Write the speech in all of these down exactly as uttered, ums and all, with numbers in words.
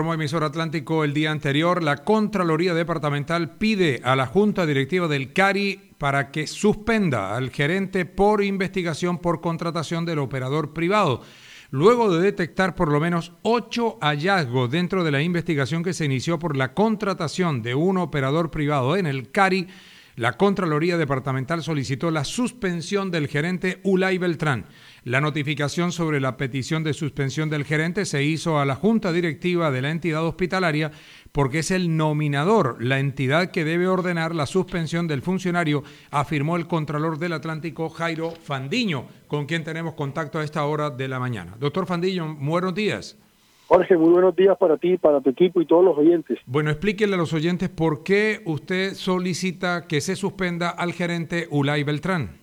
Como emisor Atlántico el día anterior, la Contraloría Departamental pide a la Junta Directiva del CARI para que suspenda al gerente por investigación por contratación del operador privado, luego de detectar por lo menos ocho hallazgos dentro de la investigación que se inició por la contratación de un operador privado en el CARI. La Contraloría Departamental solicitó la suspensión del gerente Ulay Beltrán. La notificación sobre la petición de suspensión del gerente se hizo a la Junta Directiva de la entidad hospitalaria porque es el nominador, la entidad que debe ordenar la suspensión del funcionario, afirmó el Contralor del Atlántico, Jairo Fandiño, con quien tenemos contacto a esta hora de la mañana. Doctor Fandiño, buenos días. Jorge, muy buenos días para ti, para tu equipo y todos los oyentes. Bueno, explíquenle a los oyentes por qué usted solicita que se suspenda al gerente Ulay Beltrán.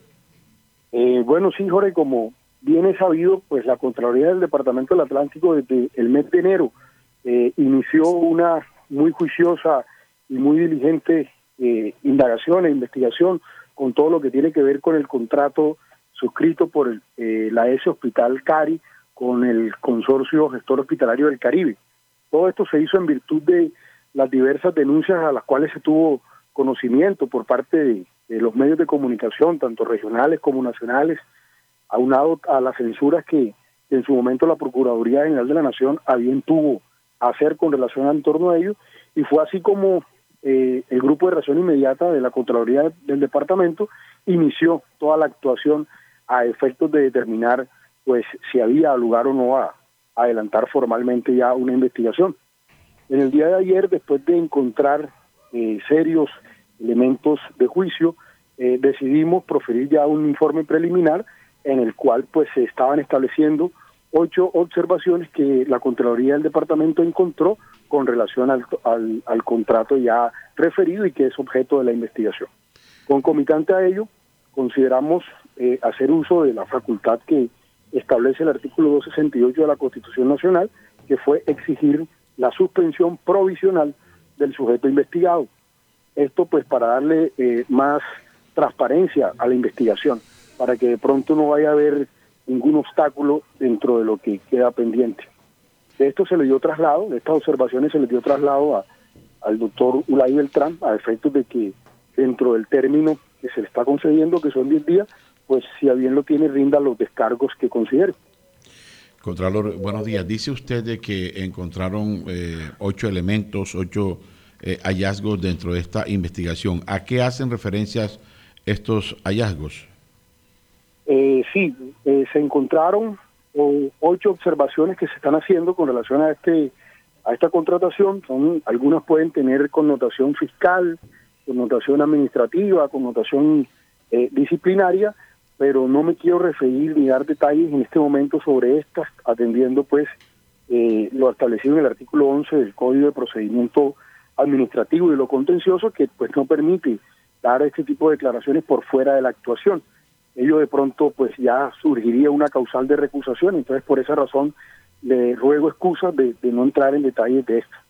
Eh, bueno, sí, Jorge, como bien es sabido, pues la Contraloría del Departamento del Atlántico desde el mes de enero eh, inició una muy juiciosa y muy diligente eh, indagación e investigación con todo lo que tiene que ver con el contrato suscrito por el, eh, la S Hospital CARI con el Consorcio Gestor Hospitalario del Caribe. Todo esto se hizo en virtud de las diversas denuncias a las cuales se tuvo conocimiento por parte de, de los medios de comunicación, tanto regionales como nacionales, aunado a las censuras que en su momento la Procuraduría General de la Nación a bien tuvo hacer con relación al entorno de ello, y fue así como eh, el Grupo de Reacción Inmediata de la Contraloría del Departamento inició toda la actuación a efectos de determinar pues si había lugar o no a, a adelantar formalmente ya una investigación. En el día de ayer, después de encontrar eh, serios elementos de juicio, eh, decidimos proferir ya un informe preliminar en el cual pues se estaban estableciendo ocho observaciones que la Contraloría del Departamento encontró con relación al, al, al contrato ya referido y que es objeto de la investigación. Concomitante a ello, consideramos eh, hacer uso de la facultad que establece el artículo doscientos sesenta y ocho de la Constitución Nacional, que fue exigir la suspensión provisional del sujeto investigado. Esto pues para darle eh, más transparencia a la investigación, para que de pronto no vaya a haber ningún obstáculo dentro de lo que queda pendiente. De esto se le dio traslado, de estas observaciones se le dio traslado a, al doctor Ulay Beltrán, a efectos de que dentro del término que se le está concediendo, que son diez días, pues si a bien lo tiene, rinda los descargos que considere. Contralor, buenos días. Dice usted de que encontraron eh, ocho elementos, ocho eh, hallazgos dentro de esta investigación. ¿A qué hacen referencias estos hallazgos? Eh, sí, eh, se encontraron oh, ocho observaciones que se están haciendo con relación a este a esta contratación. Son, algunas pueden tener connotación fiscal, connotación administrativa, connotación eh, disciplinaria, pero no me quiero referir ni dar detalles en este momento sobre estas, atendiendo pues eh, lo establecido en el artículo once del Código de Procedimiento Administrativo y lo contencioso, que pues no permite dar este tipo de declaraciones por fuera de la actuación. Ello de pronto pues ya surgiría una causal de recusación, entonces por esa razón le ruego excusas de, de no entrar en detalles de esto.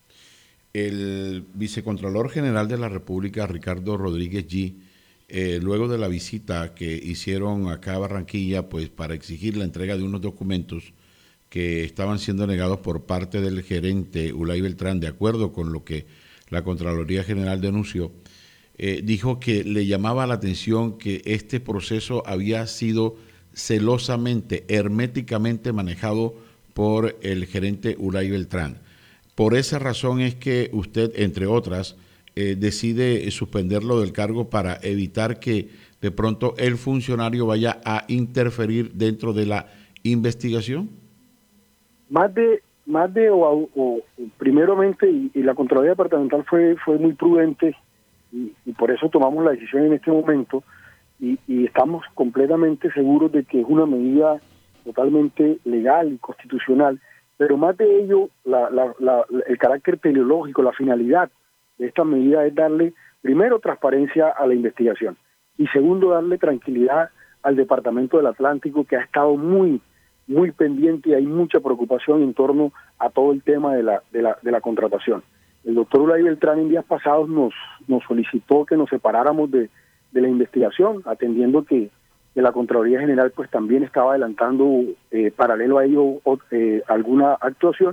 El vicecontralor general de la República, Ricardo Rodríguez G., Eh, luego de la visita que hicieron acá a Barranquilla, pues para exigir la entrega de unos documentos que estaban siendo negados por parte del gerente Ulay Beltrán, de acuerdo con lo que la Contraloría General denunció, eh, dijo que le llamaba la atención que este proceso había sido celosamente, herméticamente manejado por el gerente Ulay Beltrán. Por esa razón es que usted, entre otras, Eh, decide suspenderlo del cargo para evitar que de pronto el funcionario vaya a interferir dentro de la investigación. Más de, más de o, o primeramente, y, y la Contraloría Departamental fue, fue muy prudente y, y por eso tomamos la decisión en este momento y, y estamos completamente seguros de que es una medida totalmente legal y constitucional, pero más de ello, la, la, la, el carácter teleológico, la finalidad de esta medida es darle, primero, transparencia a la investigación y segundo, darle tranquilidad al Departamento del Atlántico, que ha estado muy, muy pendiente y hay mucha preocupación en torno a todo el tema de la, de la, de la contratación. El doctor Ulay Beltrán en días pasados nos, nos solicitó que nos separáramos de, de la investigación, atendiendo que, que la Contraloría General pues también estaba adelantando eh, paralelo a ello eh, alguna actuación,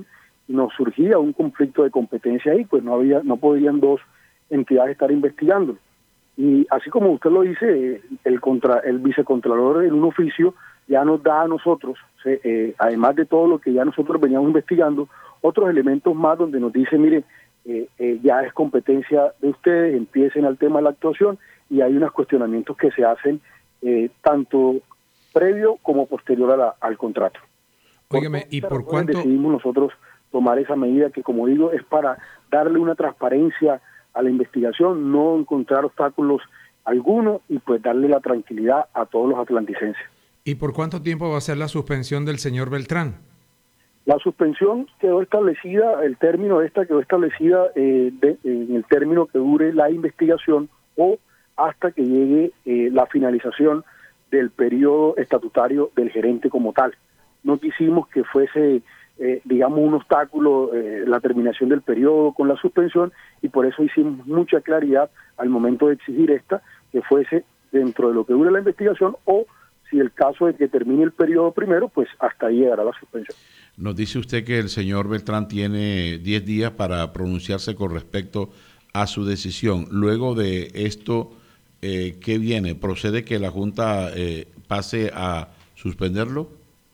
nos surgía un conflicto de competencia ahí, pues no había, no podían dos entidades estar investigando. Y así como usted lo dice, el contra el vicecontralor en un oficio ya nos da a nosotros, eh, además de todo lo que ya nosotros veníamos investigando, otros elementos más donde nos dice, mire, eh, eh, ya es competencia de ustedes, empiecen al tema de la actuación, y hay unos cuestionamientos que se hacen eh, tanto previo como posterior a la, al contrato. Óigame, ¿y por cuánto decidimos nosotros tomar esa medida que, como digo, es para darle una transparencia a la investigación, no encontrar obstáculos alguno y pues darle la tranquilidad a todos los atlanticenses? ¿Y por cuánto tiempo va a ser la suspensión del señor Beltrán? La suspensión quedó establecida, el término de esta quedó establecida eh, de, en el término que dure la investigación o hasta que llegue eh, la finalización del periodo estatutario del gerente como tal. No quisimos que fuese, eh, digamos, un obstáculo eh, la terminación del periodo con la suspensión, y por eso hicimos mucha claridad al momento de exigir esta, que fuese dentro de lo que dure la investigación, o si el caso de que termine el periodo primero, pues hasta ahí llegará la suspensión. Nos dice usted que el señor Beltrán tiene diez días para pronunciarse con respecto a su decisión. Luego de esto, eh, ¿qué viene? ¿Procede que la Junta eh, pase a suspenderlo?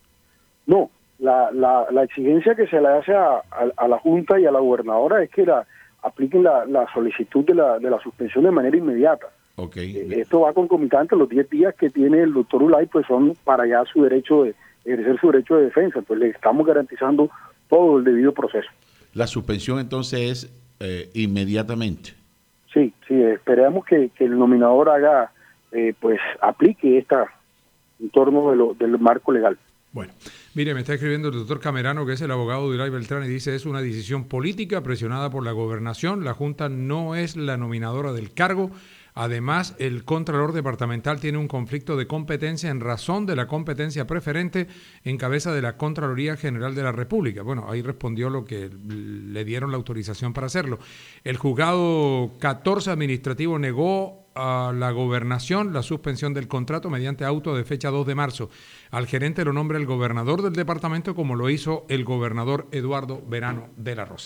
No, la, la, la exigencia que se le hace a, a, a la Junta y a la gobernadora es que la apliquen la, la solicitud de la, de la suspensión de manera inmediata. Okay. Eh, esto va concomitante, los diez días que tiene el doctor Ulay pues son para ya su derecho de ejercer su derecho de defensa, pues le estamos garantizando todo el debido proceso. La suspensión entonces es eh, inmediatamente. Sí, sí, esperamos que, que el nominador haga, eh, pues aplique esta en torno de lo, del marco legal. Bueno, mire, me está escribiendo el doctor Camerano, que es el abogado de Ulay Beltrán, y dice, es una decisión política presionada por la gobernación, la Junta no es la nominadora del cargo. Además, el Contralor Departamental tiene un conflicto de competencia en razón de la competencia preferente en cabeza de la Contraloría General de la República. Bueno, ahí respondió lo que le dieron la autorización para hacerlo. El juzgado catorce administrativo negó a la gobernación la suspensión del contrato mediante auto de fecha dos de marzo. Al gerente lo nombra el gobernador del departamento, como lo hizo el gobernador Eduardo Verano de la Rosa.